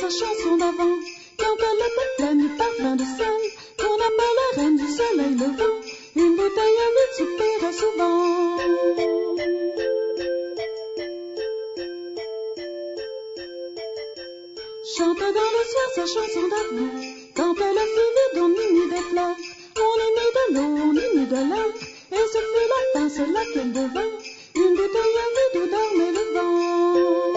sa chanson d'avant. Quand elle était pleine du parfum de sel, qu'on appelle la reine du soleil levant, une bouteille à vide soupirait souvent. Chante dans le ciel sa chanson d'avant. Quand elle a fini, on y mit des fleurs, on y mit de l'eau, on y mit de l'air, et ce fut la fin, c'est là qu'elle devint une bouteille à vide où dormait le vent.